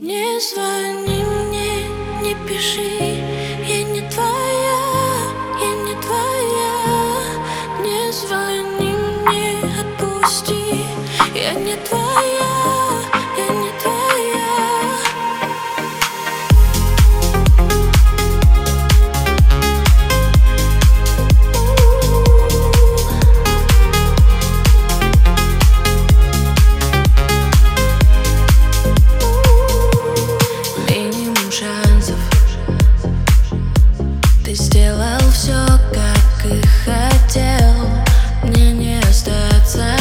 Не звони мне, не пиши, я не твоя, я не твоя. Не звони мне, отпусти, я не твоя, я не твоя. Ты сделал все, как и хотел. Мне не остаться.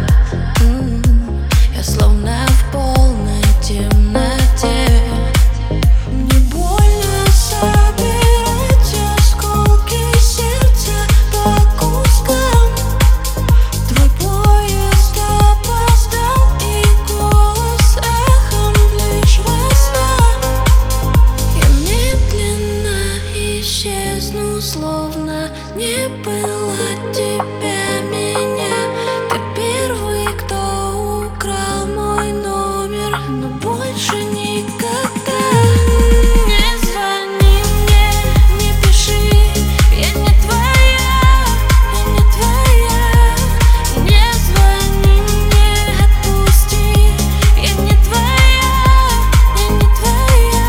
Я словно в полной темноте. Мне больно собирать осколки сердца по кускам. Твой поезд опоздал, и голос эхом лишь во снах. Я медленно исчезну, словно не было тебя, меня. Ты первый, кто украл мой номер, но больше никогда. Не звони мне, не пиши, я не твоя, я не твоя. Не звони мне, отпусти, я не твоя, я не твоя.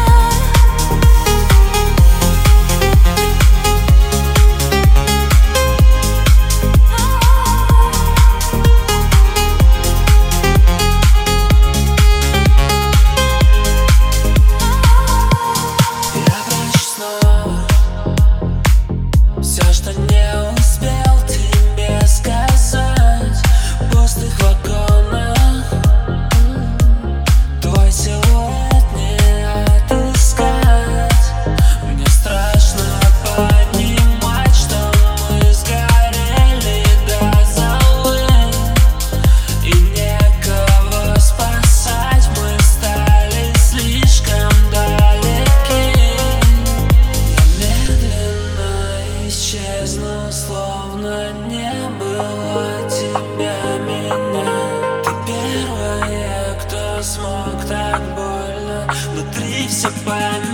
Все, что не успел тебе сказать в пустых вагонах, твой силуэт не отыскать. Мне страшно понимать, что мы сгорели до золы, и некого спасать. Мы стали слишком далеки. Я медленно исчезну, словно не было тебя, меня. Ты первая, кто смог так больно внутри все память.